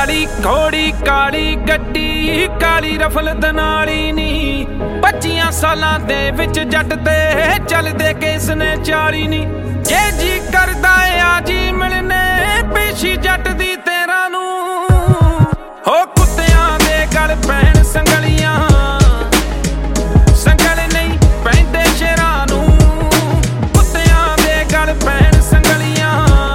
ਕਾਲੀ ਘੋੜੀ ਕਾਲੀ ਗੱਡੀ ਕਾਲੀ ਰਫਲ ਦਨਾਲੀ ਨੀ 25 ਸਾਲਾਂ ਦੇ ਵਿੱਚ ਜੱਟ ਤੇ ਚੱਲਦੇ ਕਿਸ ਨੇ 40 ਨੀ ਜੇ ਜੀ ਕਰਦਾ ਆ ਜੀ ਮਿਲਨੇ ਪੇਸ਼ੀ ਜੱਟ ਦੀ ਤੇਰਾ ਨੂੰ ਹੋ ਕੁੱਤਿਆਂ ਦੇ ਗਲ ਪੈਣ ਸੰਗਲੀਆਂ ਸੰਗਲ ਨਹੀਂ ਪੈਂਦੇ ਸ਼ੇਰਾਂ ਨੂੰ ਕੁੱਤਿਆਂ ਦੇ ਗਲ ਪੈਣ ਸੰਗਲੀਆਂ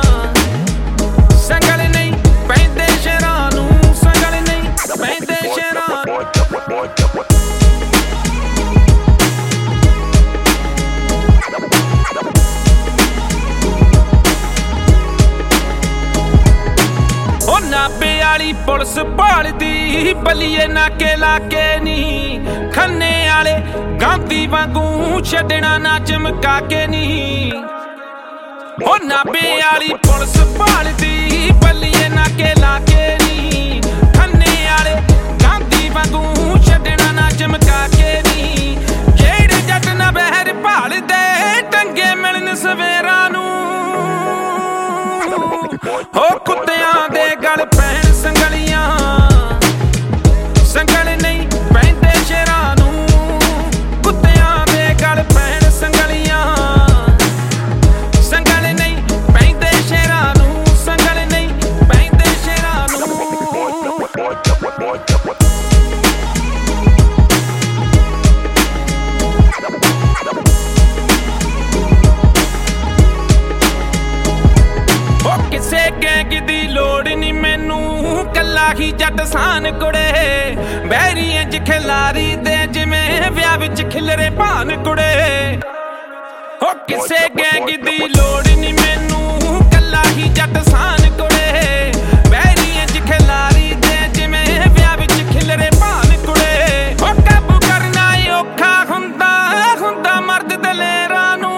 ਸੰਗਲ ਨਹੀਂ ਪੈਂਦੇ ਸ਼ੇਰਾਂ ਨੂੰ ਸੰਗਲ ਨਹੀਂ ਪੈਂਦੇ ਸ਼ੇਰਾਂ ਨਾਭੇ ਵਾਲੀ ਪੁਲਿਸ ਭਾਲਦੀ ਬੱਲੀਏ ਨਾਕੇ ਲਾਕੇ ਨੀ ਖੰਨੇ ਵਾਲੇ ਗਾਂਧੀ ਵਾਂਗੂ ਛੱਡਣਾ ਨਾ ਚਮਕਾ ਕੇ ਨੀ ਉਹ ਨਾਭੇ ਵਾਲੀ ਪੁਲਿਸ ਭਾਲਦੀ ਬੱਲੀਏ ਨਾਕੇ ਲਾਕੇ ਨੀ ਖੰਨੇ ਵਾਲੇ ਗਾਂਧੀ ਵਾਂਗੂ ਛੱਡਣਾ ਨਾ ਚਮਕਾ ਕੇ ਨੀ ਜਿਹੜੇ ਜੱਟ ਨਾ ਬਹਿਰ ਭਾਲਦੇ ਟੰਗੇ ਮਿਲਣ ਸਵੇਰਾਂ ਨੂੰ ਹੋ ਕੁੱਤਿਆਂ ਦੇ ਗਲ ਪੈਣ ਸੰਗਲੀਆਂ ਸੰਗਲ ਨਹੀਂ ਪੈਂਦੇ ਸ਼ੇਰਾਂ ਨੂੰ ਕੁੱਤਿਆਂ ਦੇ ਗਲ ਪੈਣ ਸੰਗਲੀਆਂ ਸੰਗਲ ਨਹੀਂ ਪੈਂਦੇ ਸ਼ੇਰਾਂ ਨੂੰ ਸੰਗਲ ਨਹੀਂ ਪੈਂਦੇ ਸ਼ੇਰਾਂ ਨੂੰ ਕਿਸੇ ਗੈਂਗ ਦੀ ਲੋੜ ਨੀ ਮੈਨੂੰ ਕੱਲਾ ਹੀ ਜੱਟ ਸਾਨ ਕੁੜੇ ਬਹਿਰੀ ਇੰਜ ਖਿਲਾਰੀ ਦੇ ਜਿਵੇਂ ਵਿਆਹ ਵਿੱਚ ਖਿਲਰੇ ਭਾਨ ਕੁੜੇ ਹੋ ਕਿਸੇ ਗੈਂਗ ਦੀ ਲੋੜ ਨੀ ਮੈਨੂੰ ਕੱਲਾ ਹੀ ਜੱਟ ਸਾਨ ਕੁੜੇ ਬਹਿਰੀ ਇੰਜ ਖਿਲਾਰੀ ਦੇ ਜਿਵੇਂ ਵਿਆਹ ਵਿੱਚ ਖਿਲਰੇ ਭਾਨ ਕੁੜੇ ਹੋ ਕਾਬੂ ਕਰਨਾ ਔਖਾ ਹੁੰਦਾ ਮਰਦ ਦਲੇਰਾਂ ਨੂੰ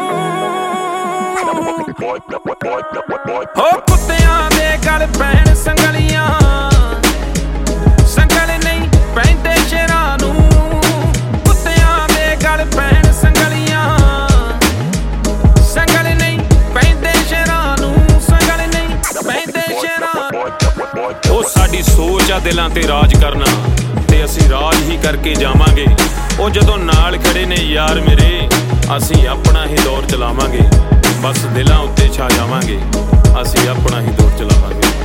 ਹੋ ਕੁੱਤਿਆਂ ਦੇ ਗਲ ਪੈਣ ਸੰਗਲੀਆਂ ਸੰਗਲ ਨਹੀਂ ਪੈਂਦੇ ਸ਼ੇਰਾਂ ਨੂੰ ਕੁੱਤਿਆਂ ਦੇ ਗਲ ਪੈਣ ਸੰਗਲੀਆਂ ਸੰਗਲ ਨਹੀਂ ਪੈਂਦੇ ਸ਼ੇਰਾਂ ਨੂੰ ਸੰਗਲ ਨਹੀਂ ਪੈਂਦੇ ਸ਼ੇਰਾਂ ਉਹ ਸਾਡੀ ਸੋਚ ਆ ਦਿਲਾਂ ਤੇ ਰਾਜ ਕਰਨਾ ਤੇ ਅਸੀਂ ਰਾਜ ਹੀ ਕਰਕੇ ਜਾਵਾਂਗੇ ਉਹ ਜਦੋਂ ਨਾਲ ਖੜੇ ਨੇ ਯਾਰ ਮੇਰੇ ਅਸੀਂ ਆਪਣਾ ਹੀ ਦੌਰ ਚਲਾਵਾਂਗੇ ਬਸ ਦਿਲਾਂ ਉੱਤੇ ਛਾ ਜਾਵਾਂਗੇ ਅਸੀਂ ਆਪਣਾ ਹੀ ਦੌਰ ਚਲਾਵਾਂਗੇ।